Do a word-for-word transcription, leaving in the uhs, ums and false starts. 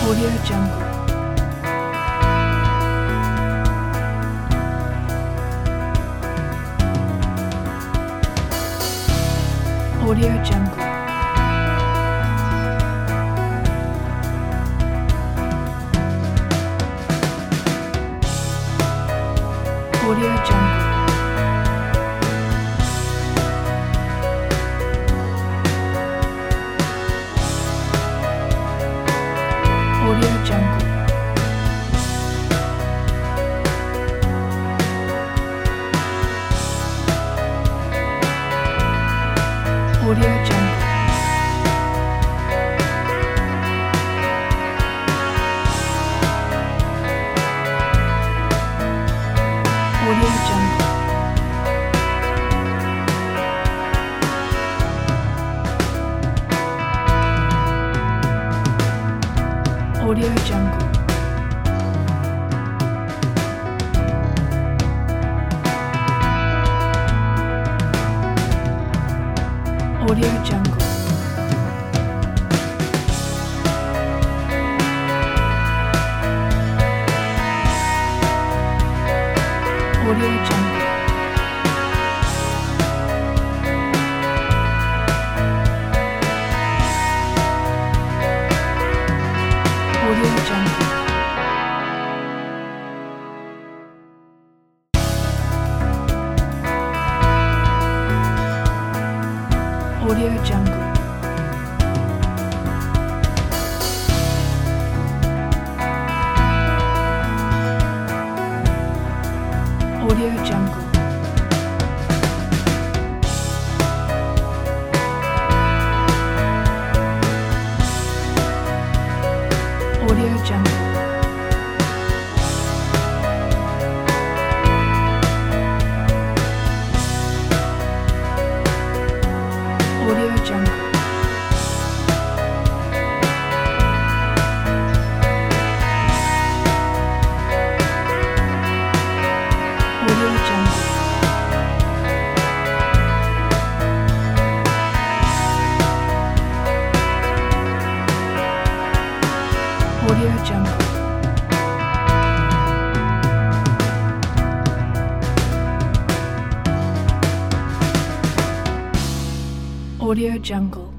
Audio Jungle. Audio Jungle. Audio Jungle. Audio Jungle. Audio Jungle. Audio Jungle. Audio Jungle. Audio Jungle. Audio Jungle. Audio Jungle. Audio Jungle. Audio Jungle. Audio Jungle. Audio Jungle. Audio Jungle. Audio Jungle. Audio Jungle.